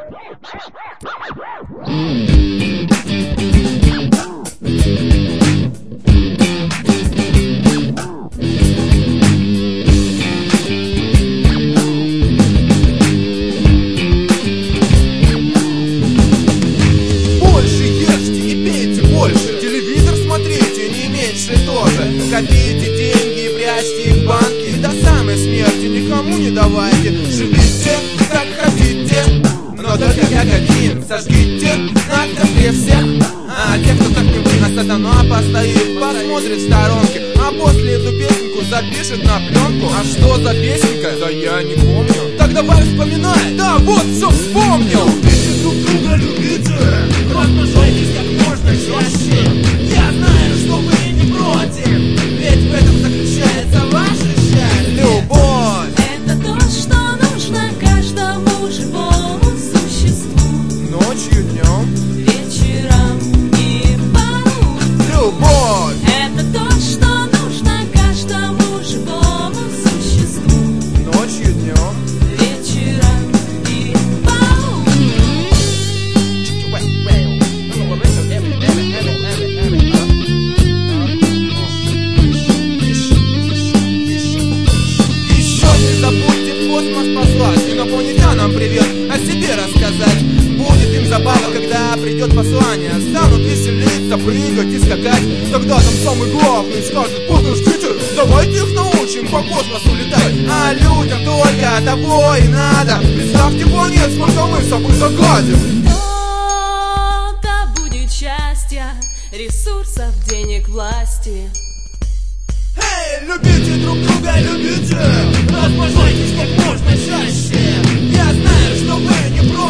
Копите деньги, прячьте их в банки, до самой смерти никому не давайте. Живите, как хотите, но только как один. Сожгите на костре всех, а те, кто как не вы, на сатана постоит, посмотрит в сторонке, а после эту песенку запишет на пленку. А что за песенка? Да я не помню. Так давай вспоминай, да вот все вспомнил. Любите друг друга, любите, размножайтесь как можно чаще. Я знаю, что вы не против, ведь в этом заключается ваше счастье. Любовь — это то, что нужно каждому живому существу. ночью, днем, Вечером и по утру. любовь — это то, что нужно каждому живому существу. ночью, днем. Вечером и по утру. Еще не забудьте в космос послать инопланетянам привет, о себе рассказать. Будет им забава, когда придет послание. Станут веселиться, прыгать и скакать. Тогда там самый главный скажет: подождите, давайте их научим по космосу летать. А людям только того и надо. Представьте планет, сколько мы с собой загадим. То-то будет счастье, ресурсов, денег, власти. Эй, любите друг друга, любите, Размножайтесь как можно чаще. я знаю, что вы не против.